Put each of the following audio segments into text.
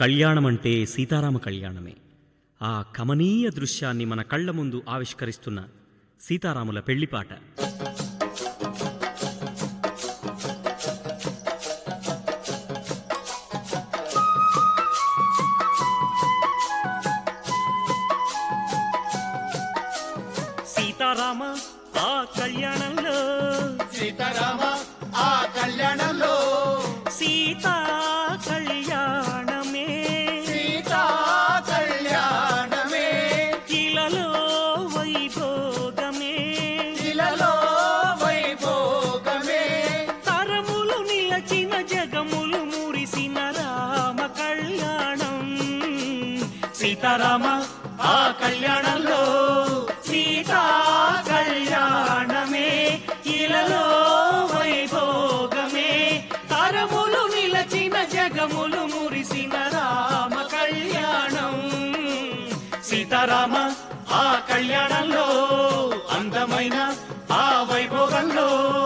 కళ్యాణమంటే సీతారామ కళ్యాణమే. ఆ కమనీయ దృశ్యాన్ని మన కళ్ల ముందు ఆవిష్కరిస్తున్న సీతారాముల పెళ్లిపాట. సీతారామ ఆ కళ్యాణంలో, సీతారామ ఆ కళ్యాణంలో, సీతా కళ్యాణమే, సీతా కళ్యాణమే, ఇలలో వైభోగమే, ఇలలో వైభోగమే, తరములు నిలచిన జగములు మురిసిన రామ కళ్యాణం. సీతారామ ఆ కళ్యాణంలో, సీతా కళ్యాణమే, ఇలలో వైభోగమే, తరములు నిలచిన జగములు మురిసిన రామ కళ్యాణం. సీతారామ ఆ కళ్యాణంలో, అందమైన ఆ వైభోగంలో.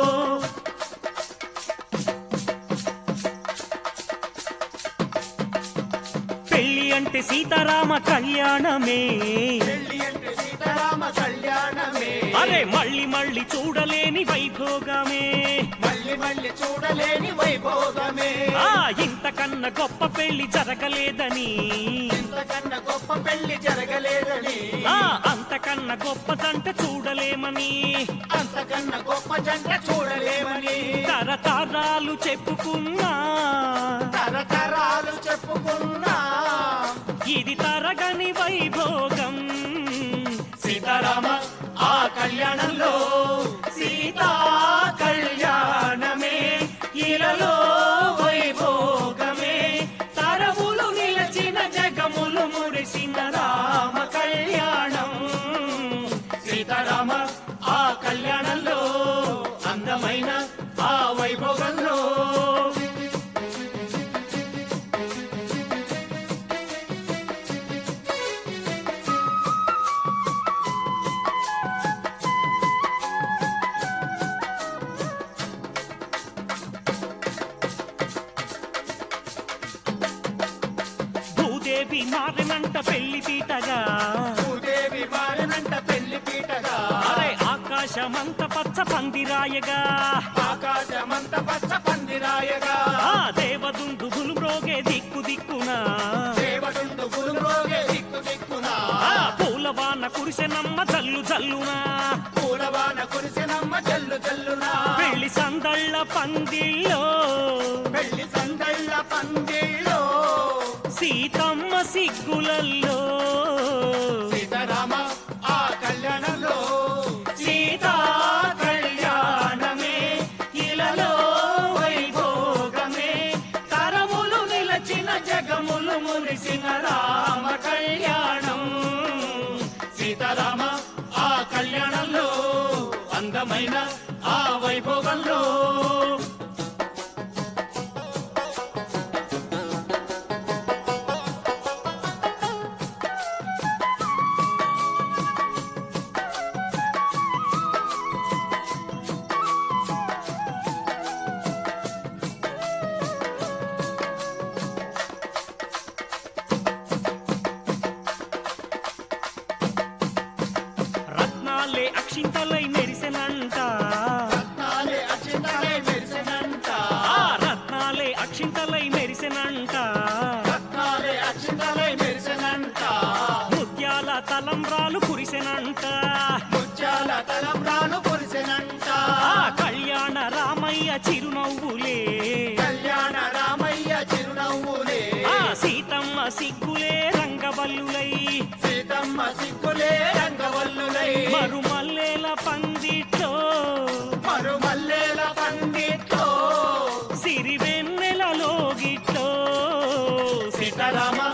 పెళ్లి అంటే సీతారామ కళ్యాణమే, పెళ్లి అంటే సీతారామ కళ్యాణమే, అరే మళ్ళీ మళ్ళీ చూడలేని వైభోగమే, మళ్ళీ మళ్ళీ చూడలేని వైభోగమే, ఆ ఇంతకన్నా గొప్ప పెళ్లి జరగలేదని, ఇంతకన్నా గొప్ప పెళ్లి జరగలేదని, ఆ అంతకన్నా గొప్ప జంట చూడలేమని, అంతకన్నా గొప్ప జంట చూడలేమని, తరతరాలు చెప్పుకున్నా తరతరాలు చెప్పుకున్నా ఇది తరగని వైభోగం. సీతారామ ఆ కళ్యాణంలో, సీతా కళ్యాణమే, ఇలలో వైభోగమే, తరములు నిలచిన జగములు మురిసిన రామ కళ్యాణం. సీతారామ ఆ కళ్యాణంలో, అందమైన ఆ వైభోగంలో. భూదేవి మారినంట పెళ్లి పీటగా, భూదేవి మారినంట పెళ్లి పీటగా, అరే ఆకాశమంత పచ్చ పందిరాయగా, ఆకాశమంత పచ్చ పందిరాయగా, ఆ దేవదుందుగులు మ్రోగే దిక్కు దిక్కునా, దేవదుండు గురురోగే దిక్కు దిక్కునా, ఆ పూలవాన కురిసెనమ్మ జల్లు జల్లునా, పూలవాన కురిసినమ్మ జల్లు జల్లునా, పెళ్లి సందళ్ళ పందిళ్ళో, పెళ్లి సందళ్ళ పందిళ్ళో, సీతమ్మ సిగ్గులల్లో. సీతారామ ఆ కళ్యాణంలో, సీతా కళ్యాణమే, ఇలలో వైభోగమే, తరములు నిలచిన జగములు మురిసిన రామ కళ్యాణం. సీతారామ ఆ కళ్యాణంలో, అందమైన ఆ వైభోగంలో. రత్నాలే అక్షింతలై మెరిసెనంట, రత్నాలే అక్షింతలై మెరిసెనంట, ఆ రత్నాలే అక్షింతలై మెరిసెనంట, రత్నాలే అక్షింతలై మెరిసెనంట, ముత్యాల తలంబ్రాలు కురిసెనంట, ముత్యాల తలంబ్రాలు కురిసెనంట, ఆ కళ్యాణ రామయ్య చిరునవ్వులే, కళ్యాణ రామయ్య చిరునవ్వులే, ఆ సీతమ్మ సిగ్గులే రంగవల్లులై, సీతమ్మ సిగ్గులే రంగవల్లులై, మరుమల్లేల పందిట్లో, మరుమల్లేల పందిట్లో, సిరివెన్నెలలోగిట్లో. సీతారామ